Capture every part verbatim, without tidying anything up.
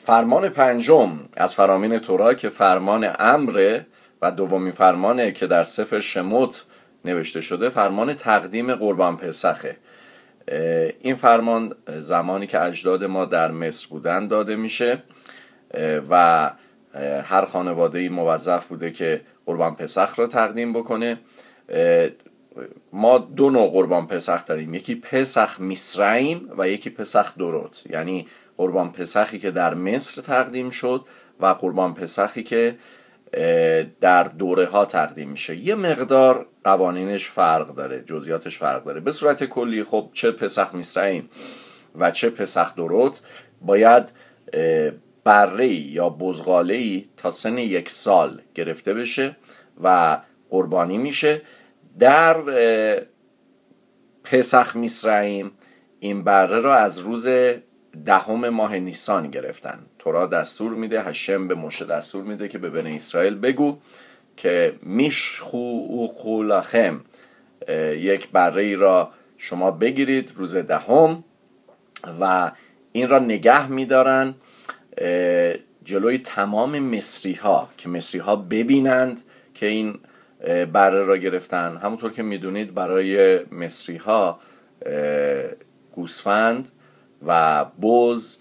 فرمان پنجم از فرامین تورا که فرمان امره و دومین فرمانه که در سفر شموت نوشته شده، فرمان تقدیم قربان پسخه. این فرمان زمانی که اجداد ما در مصر بودن داده میشه و هر خانواده‌ای موظف بوده که قربان پسخ را تقدیم بکنه. ما دو نوع قربان پسخ داریم، یکی پسخ میسرعیم و یکی پسخ درود، یعنی قربان پسخی که در مصر تقدیم شد و قربان پسخی که در دوره ها تقدیم میشه. یه مقدار قوانینش فرق داره، جزئیاتش فرق داره. به صورت کلی خب چه پسخ میسرعیم و چه پسخ درود باید بره‌ای یا بزغاله‌ای تا سن یک سال گرفته بشه و قربانی میشه. در پسخ میسرعیم این بره را از روز دهم ماه نیسان گرفتن. تورا دستور میده، هشم به موشه دستور میده که به بنی اسرائیل بگو که میشخو لخم، یک بره را شما بگیرید روز دهم و این را نگه میدارن جلوی تمام مصری ها که مصری ها ببینند که این بره را گرفتن. همونطور که میدونید برای مصری ها گوسفند و بز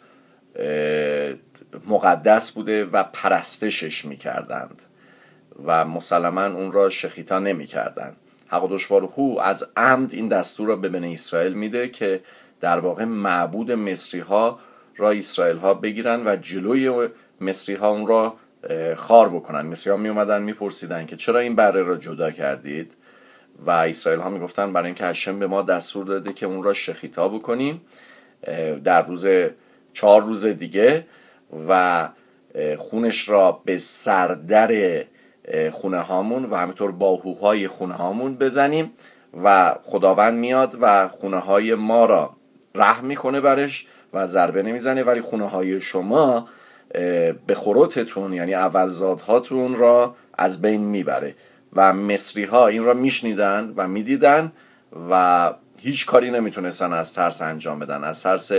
مقدس بوده و پرستشش میکردند و مسلما اون را شخیتا نمیکردند. حقدش بارخو از عمد این دستور را به بنی اسرائیل میده که در واقع معبود مصری ها را اسرائیل ها بگیرن و جلوی مصری ها اون را خار بکنن. مصری ها می اومدن میپرسیدن که چرا این بره را جدا کردید و اسرائیل ها میگفتن برای اینکه هشم به ما دستور داده که اون را شخیتا بکنیم در روز چهار روز دیگه و خونش را به سردر خونه هامون و همینطور باهوهای خونه هامون بزنیم و خداوند میاد و خونه های ما را رحم میکنه برش و ضربه نمیزنه، ولی خونه های شما به خروتتون یعنی اولزادهاتون را از بین میبره. و مصری ها این را میشنیدن و میدیدن و هیچ کاری نمیتونستن از ترس انجام بدن، از ترس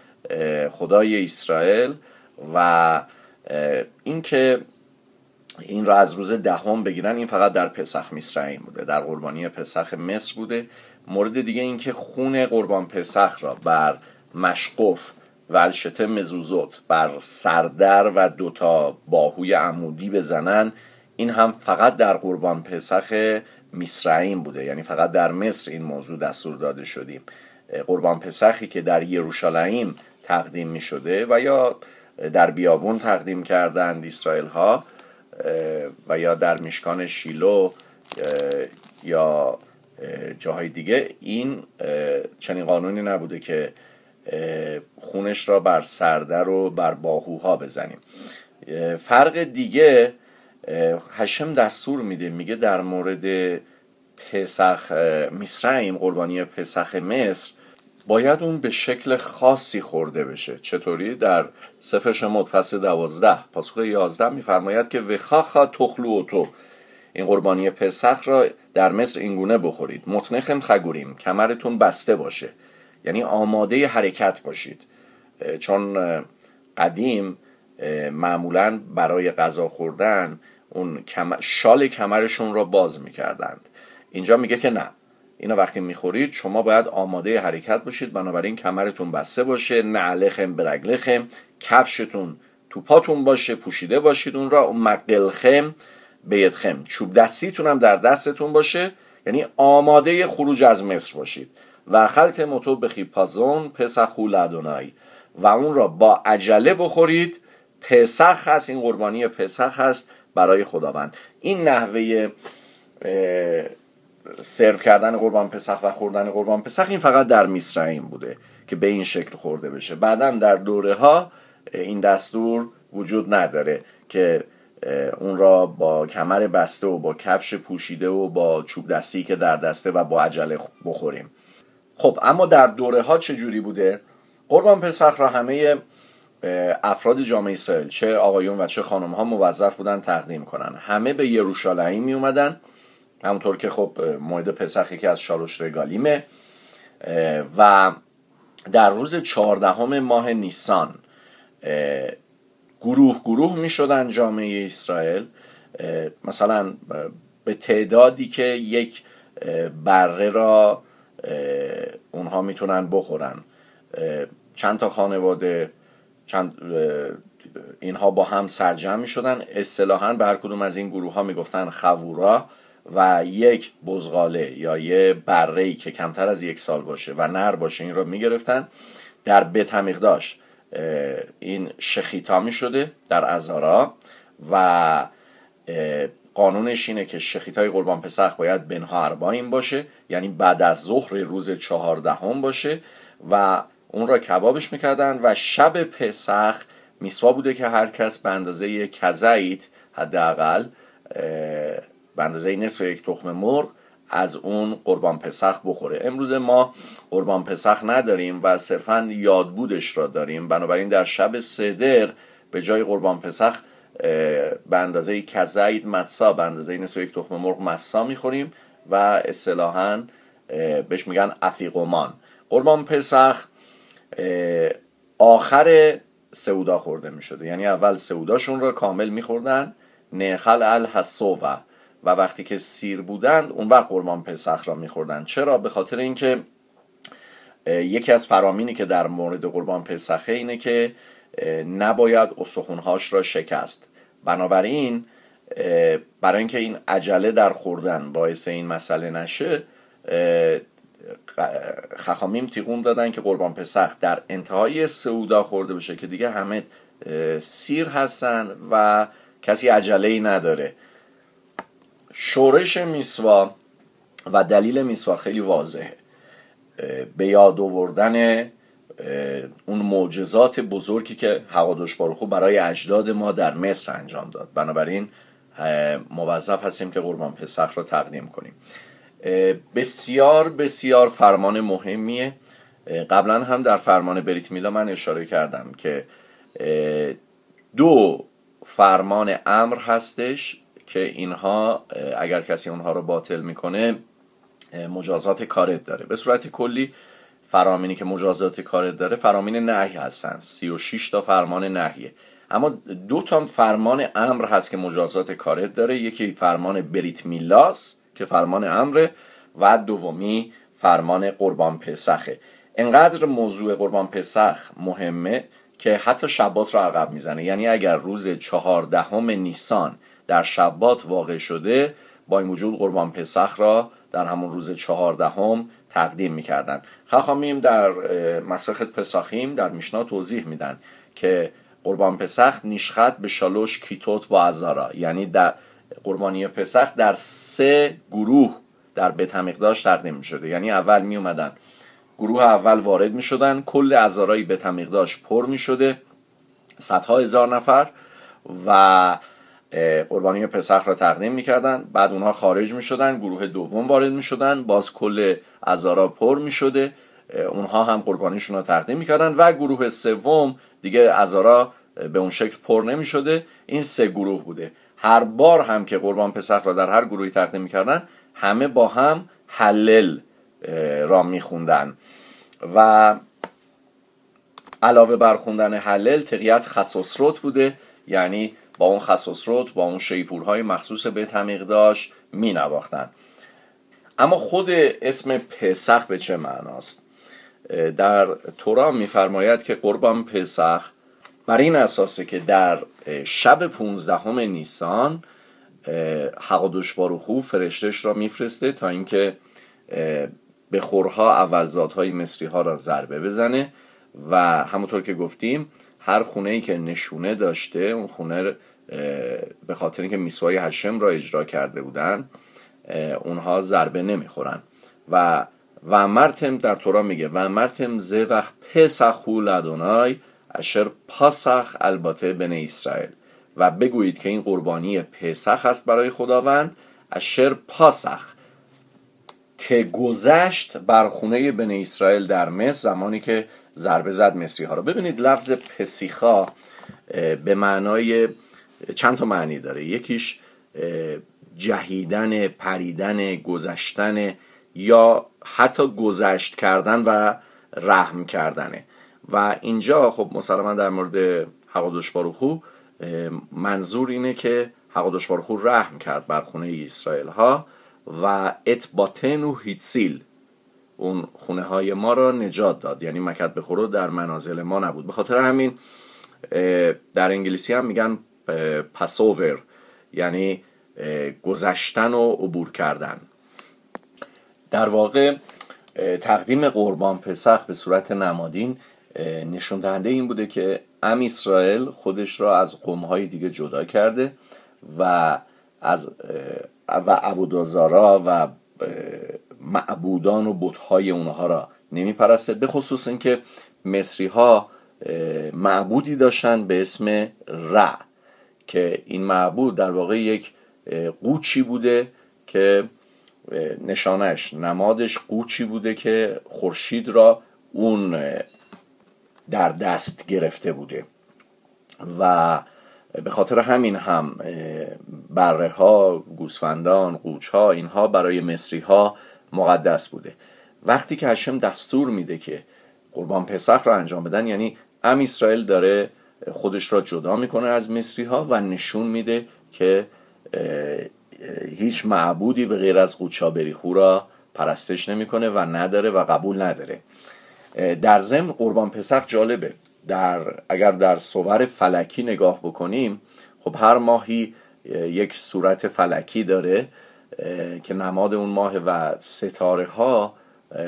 خدای اسرائیل. و این که این را از روز دهم بگیرن این فقط در پسخ میسرعیم بوده، در قربانی پسخ مصر بوده. مورد دیگه این که خون قربان پسخ را بر مشقف و الشته مزوزوت بر سردر و دوتا باهوی عمودی بزنن، این هم فقط در قربان پسخ میسرعیم بوده، یعنی فقط در مصر این موضوع دستور داده شدیم. قربان پسخی که در یروشالیم تقدیم می شده و یا در بیابون تقدیم کردند اسرائیل ها و یا در میشکان شیلو یا جاهای دیگه، این چنین قانونی نبوده که خونش را بر سردر و بر باهوها بزنیم. فرق دیگه هشم دستور میده، میگه در مورد پسخ میسرعیم، قربانی پسخ مصر، باید اون به شکل خاصی خورده بشه. چطوری؟ در سفر شموت فصل دوازده پاسخ یازده میفرماید که وخاخا تخلو تو، این قربانی پسخ را در مصر اینگونه بخورید، متنخم خگوریم، کمرتون بسته باشه، یعنی آماده حرکت باشید. چون قدیم معمولاً برای غذا خوردن اون شال کمرشون را باز میکردند. اینجا میگه که نه، اینا وقتی میخورید شما باید آماده حرکت باشید، بنابراین کمرتون بسته باشه، نعلخم برگلخم، کفشتون تو پاتون باشه، پوشیده باشید اون را، اون مقلخم بیدخم، چوب دستیتون هم در دستتون باشه، یعنی آماده خروج از مصر باشید. و خلط متو بخیپازون پسخو لدونای، و اون را با عجله بخورید. پسخ هست، این قربانی پسخ هست برای خداوند. این نحوه سرو کردن قربان پسخ و خوردن قربان پسخ این فقط در میسرعیم بوده که به این شکل خورده بشه. بعداً در دوره ها این دستور وجود نداره که اون را با کمر بسته و با کفش پوشیده و با چوب دستی که در دسته و با عجله بخوریم. خب اما در دوره ها چه جوری بوده؟ قربان پسخ را همه افراد جامعه اسرائیل، چه آقایون و چه خانم ها، موظف بودن تقدیم کنن. همه به یروشالیم می اومدن، همونطور که خب موعد پسخی که از شالوش رگالیمه، و در روز چهاردهم ماه نیسان گروه گروه می شدن جامعه اسرائیل، مثلا به تعدادی که یک بره را اونها میتونن بخورن، چند تا خانواده چند اینها با هم سرجم می شدن. اصطلاحاً به هر کدوم از این گروه ها می گفتن خورا و یک بزغاله یا یه بره‌ای که کمتر از یک سال باشه و نر باشه این را می گرفتن. در بیت حمیقداش این شخیتا می شده در عذارا و قانونش اینه که شخیتای قربان پسخ باید بنها اربعین باشه، یعنی بعد از ظهر روز چهاردهم باشه و اون را کبابش میکردن و شب پسخ میسوا بوده که هر کس به اندازه کزایت حداقل به اندازه نصف یک تخم مرغ از اون قربان پسخ بخوره. امروز ما قربان پسخ نداریم و صرفاً یادبودش را داریم، بنابراین در شب سدر به جای قربان پسخ به اندازه کزایت متسا، به اندازه نصف یک تخم مرغ متسا میخوریم و اصطلاحاً بهش میگن افیقومان. قربان پسخ آخر سعودا خورده میشده، یعنی اول سعوداشون را کامل میخوردن نخل الحسوه و وقتی که سیر بودند اون وقت قربان پسخ را میخوردن. چرا؟ به خاطر اینکه یکی از فرامینی که در مورد قربان پسخه اینه که نباید استخوان‌هاش را شکست. بنابراین برای اینکه این عجله در خوردن باعث این مسئله نشه، خخامیم تیقون دادن که قربان پسخ در انتهای سعودا خورده بشه که دیگه همه سیر هستن و کسی عجله‌ای نداره. شورش میسوا و دلیل میسوا خیلی واضحه، به یاد آوردن اون معجزات بزرگی که حقادوش باروخو برای اجداد ما در مصر انجام داد. بنابراین موظف هستیم که قربان پسخ را تقدیم کنیم. بسیار بسیار فرمان مهمیه. قبلا هم در فرمان بریت میلا من اشاره کردم که دو فرمان امر هستش که اینها اگر کسی اونها رو باطل میکنه مجازات کارت داره. به صورت کلی فرامینی که مجازات کارت داره فرامین نهی هستن، سی و شش تا فرمان نهیه، اما دو تا فرمان امر هست که مجازات کارت داره. یکی فرمان بریت میلاس که فرمان امره و دومی فرمان قربان پسخه. انقدر موضوع قربان پسخ مهمه که حتی شبات را عقب میزنه، یعنی اگر روز چهاردهم نیسان در شبات واقع شده با این وجود قربان پسخ را در همون روز چهاردهم تقدیم میکردن. خخامیم در مسخت پساخیم در میشنا توضیح میدن که قربان پسخ نیشخط به شالوش کیتوت با عذارا، یعنی در قربانی پسخ در سه گروه در بیت حمیقداش تقدیم میشده. یعنی اول می اومدن گروه اول وارد میشدن، کل عذارای بیت حمیقداش پر میشده، صدها هزار نفر، و قربانی پسخ را تقدیم میکردن. بعد اونها خارج میشدن، گروه دوم وارد میشدن، باز کل عذارا پر میشده، اونها هم قربانیشون را تقدیم میکردن و گروه سوم دیگه عذارا به اون شکل پر نمیشده. این سه گروه بوده. هر بار هم که قربان پسخ را در هر گروهی تقدیم میکردن همه با هم هلل را میخوندن و علاوه بر خوندن هلل تقیت خصوصروت بوده، یعنی با اون خصوصروت با اون شیپورهای مخصوص بیت حمیقداش می نواختن. اما خود اسم پسخ به چه معناست؟ در تورا می‌فرماید که قربان پسخ بر این اساسه که در شب پونزدهم نیسان حقادوش باروخو فرشتش را میفرسته تا اینکه به خورها اولزادهای مصری ها را ضربه بزنه و همونطور که گفتیم هر خونه‌ای که نشونه داشته اون خونه به خاطر اینکه میسوای هشم را اجرا کرده بودن اونها ضربه نمیخورن. و و مرتم در تورا میگه و مرتم زه وقت پسخو لادونای اشر پاسخ البته بن اسرائیل، و بگویید که این قربانی پسخ است برای خداوند، اشر پاسخ که گذشت بر خونه بن اسرائیل در مصر زمانی که ضربه زد مصری ها را. ببینید لفظ پسیخا به معنای چند تا معنی داره. یکیش جهیدن، پریدن، گذشتن یا حتی گذشت کردن و رحم کردنه. و اینجا خب مسلما در مورد حقادوش باروخو منظور اینه که حقادش بارو خو رحم کرد بر خونه اسرائیل ها و اتباتن و هیتسیل، اون خونه های ما را نجات داد، یعنی مکت بخورو در منازل ما نبود. به خاطر همین در انگلیسی هم میگن پاسوور، یعنی گذشتن و عبور کردن. در واقع تقدیم قربان پسخ به صورت نمادین نشون دهنده این بوده که ام اسرائیل خودش را از قوم‌های دیگه جدا کرده و از و عبودازارا و معبودان و بت‌های اونها را نمیپرسته. به خصوص اینکه مصری‌ها معبودی داشتن به اسم رع که این معبود در واقع یک قوچی بوده که نشانش نمادش قوچی بوده که خورشید را اون در دست گرفته بوده و به خاطر همین هم بره ها، گوسفندان، قوچ ها، اینها برای مصری ها مقدس بوده. وقتی که هشم دستور میده که قربان پسخ را انجام بدن، یعنی ام اسرائیل داره خودش را جدا میکنه از مصری ها و نشون میده که هیچ معبودی به غیر از قوچا بریخو را پرستش نمیکنه و نداره و قبول نداره. در ضمن قربان پسخ جالبه، در اگر در صور فلکی نگاه بکنیم، خب هر ماهی یک صورت فلکی داره که نماد اون ماه و ستاره ها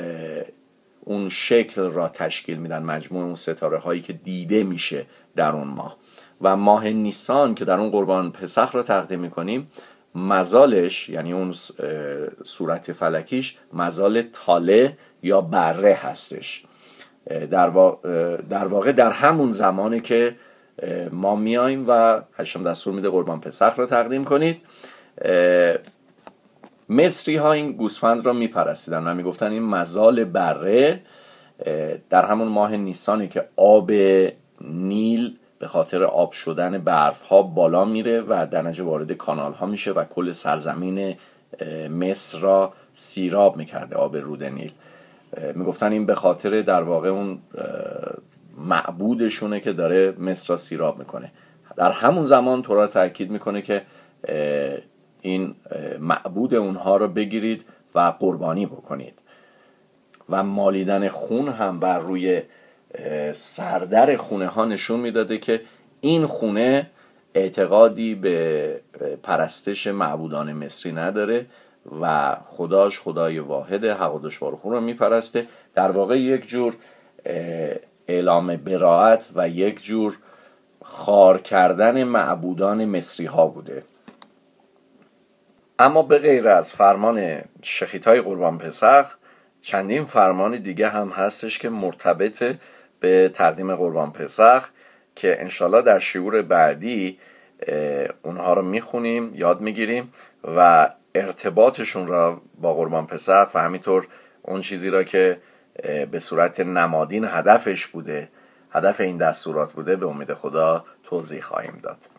اون شکل را تشکیل میدن، مجموع اون ستاره هایی که دیده میشه در اون ماه. و ماه نیسان که در اون قربان پسخ را تقدیم میکنیم، مزالش یعنی اون صورت فلکیش مزال تاله یا بره هستش. در واقع در, واقع در همون زمانه که ما میاییم و هشم دستور میده قربان پسخ را تقدیم کنید. مصری ها این گوسفند را میپرستیدن و میگفتن این مزال بره در همون ماه نیسانی که آب نیل به خاطر آب شدن برف ها بالا میره و درنتیجه وارد کانال ها میشه و کل سرزمین مصر را سیراب میکرده آب رود نیل. میگفتن این به خاطر در واقع اون معبودشونه که داره مصر را سیراب میکنه. در همون زمان تورات تاکید میکنه که این معبود اونها رو بگیرید و قربانی بکنید و مالیدن خون هم بر روی سردر خونه ها نشون میداده که این خونه اعتقادی به پرستش معبودان مصری نداره و خداش خدای واحد حقادش بارو خو رو میپرسته. در واقع یک جور اعلام براءت و یک جور خوار کردن معبودان مصری ها بوده. اما به غیر از فرمان شخیتای قربان پسخ، چندین فرمان دیگه هم هستش که مرتبط به تقدیم قربان پسخ که انشالله در شعور بعدی اونها رو میخونیم، یاد میگیریم و ارتباطشون را با قربان پسخ و همینطور اون چیزی را که به صورت نمادین هدفش بوده، هدف این دستورات بوده، به امید خدا توضیح خواهیم داد.